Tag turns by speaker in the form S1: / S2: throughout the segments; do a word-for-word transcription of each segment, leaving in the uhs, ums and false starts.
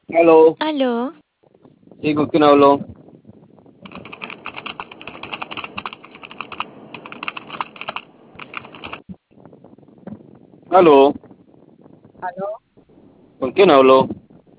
S1: Aló,
S2: Aló,
S1: sí, ¿con quién hablo? Aló,
S3: Aló,
S1: ¿con quién hablo?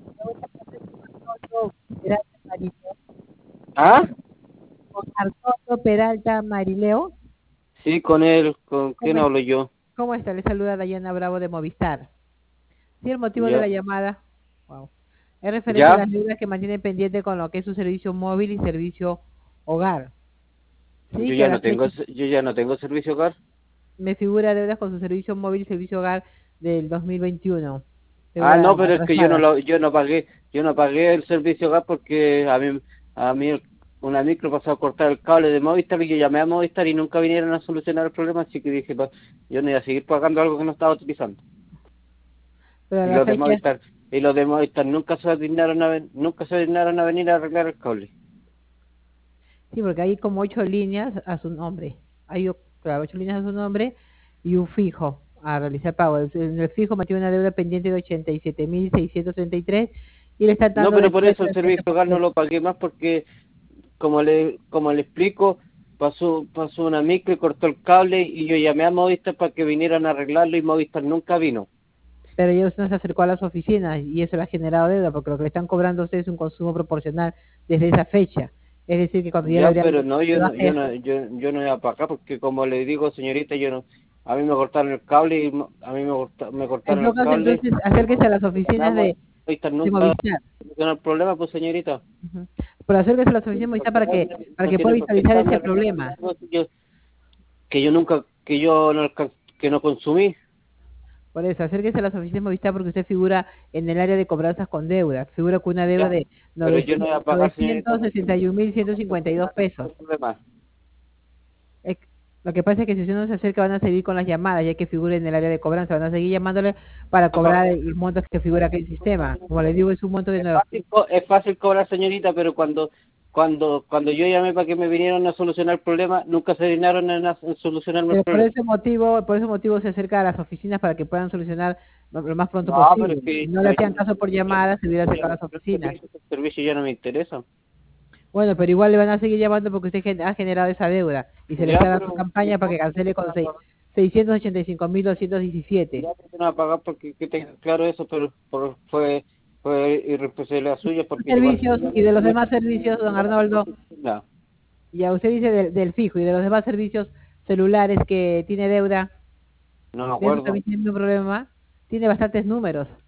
S3: Arturo Peralta Marileo.
S1: ¿Ah?
S3: Con Arturo Peralta Marileo.
S1: Sí, con él, ¿con
S3: ¿Cómo,
S1: quién
S3: es-
S1: hablo yo?
S3: ¿Cómo está? Le saluda Dayana Bravo de Movistar. Sí, el motivo de
S1: ¿Ya?
S3: la llamada, wow, es referente a
S1: ¿Ya?
S3: las deudas que mantiene pendiente con lo que es su servicio móvil y servicio hogar. Sí,
S1: Yo
S3: que a
S1: ya
S3: la
S1: no tengo,
S3: fecha
S1: se- yo ya no tengo servicio hogar.
S3: me figura deudas con su servicio móvil y servicio hogar del dos mil veintiuno.
S1: Ah,
S3: Deuda
S1: no, pero es que yo no
S3: atrasada.
S1: lo, yo no pagué, yo no pagué el servicio hogar porque a mí, a mí el- una micro pasó a cortar el cable de Movistar y yo llamé a Movistar y nunca vinieron a solucionar el problema, así que dije, pues, yo no iba a seguir pagando algo que no estaba utilizando.
S3: Pero a
S1: Y
S3: la
S1: los de
S3: fecha,
S1: Movistar, y los de Movistar nunca se dignaron a, ven- nunca se dignaron a venir a arreglar el cable.
S3: sí, porque hay como ocho líneas a su nombre. Hay o- claro, ocho líneas a su nombre y un fijo a realizar pago. El, el fijo mantiene una deuda pendiente de ochenta y siete mil seiscientos treinta y tres y le están
S1: No,
S3: dando
S1: pero por
S3: descuento
S1: eso el
S3: del treinta
S1: servicio
S3: por
S1: hogar no
S3: ciento.
S1: lo pagué más porque, como le, como le explico, pasó, pasó una micro y cortó el cable y yo llamé a Movistar para que vinieran a arreglarlo y Movistar nunca vino.
S3: Pero ellos no se acercó a las oficinas y eso le ha generado deuda porque lo que le están cobrando a ustedes es un consumo proporcional desde esa fecha. Es decir, que cuando ya le
S1: Ya,
S3: habrían
S1: pero no, yo no,
S3: baje
S1: yo no,
S3: eso,
S1: yo, yo no iba para acá porque como le digo, señorita, yo no, a mí me cortaron el cable y mo- a mí me, corta- me
S3: en
S1: cortaron
S3: todo
S1: el
S3: caso,
S1: cable.
S3: entonces acérquese a las oficinas
S1: Llamamos,
S3: de,
S1: Movistar
S3: de
S1: nunca
S3: Movistar.
S1: solucionó el problema, pues señorita.
S3: Ujú. Pero acérquese a las oficinas de
S1: Por
S3: Movistar para
S1: favor,
S3: que,
S1: no,
S3: para
S1: no
S3: que pueda
S1: tiene por qué
S3: visualizar
S1: estarme
S3: ese
S1: reclamando
S3: problema.
S1: algo que yo, que yo nunca, que yo no, alcan- que no consumí.
S3: Por eso, acérquese a las oficinas de Movistar porque usted figura en el área de cobranzas con deuda. Figura con una deuda
S1: Ya,
S3: de
S1: pero yo no voy a pagar, señorita,
S3: novecientos sesenta y un mil ciento cincuenta y dos pesos.
S1: no problema.
S3: Es- Lo que pasa es que si usted no se acerca van a seguir con las llamadas, ya que figura en el área de cobranza, van a seguir llamándole para
S1: No pago.
S3: cobrar el monto que figura aquí en el sistema. Como les digo, es un monto de
S1: Es
S3: nuevo.
S1: fácil, co- es fácil cobrar, señorita, pero cuando cuando cuando yo llamé para que me vinieran a solucionar el problema, nunca se dignaron en, a- en solucionarme el
S3: Pero por
S1: problema.
S3: ese motivo, por ese motivo se acerca a las oficinas para que puedan solucionar lo, lo más pronto
S1: No, pero es
S3: posible. Si
S1: que
S3: no le
S1: yo,
S3: hacían caso por llamadas, se hubiera
S1: yo
S3: acercado
S1: no
S3: a las
S1: quiero el
S3: oficinas.
S1: servicio, el servicio ya no me interesa.
S3: Bueno, pero igual le van a seguir llamando porque usted gen- ha generado esa deuda y se le
S1: Ya,
S3: está dando
S1: pero
S3: campaña para que cancele con seis- seiscientos ochenta y cinco mil doscientos diecisiete.
S1: ya no voy a pagar porque que tenga claro eso, pero por, fue fue irresponsabilidad suya porque igual
S3: Servicios y de los demás servicios, don Arnoldo,
S1: no,
S3: ya usted dice del, del fijo y de los demás servicios celulares que tiene deuda,
S1: no me
S3: de eso
S1: acuerdo.
S3: también tiene un problema, tiene bastantes números.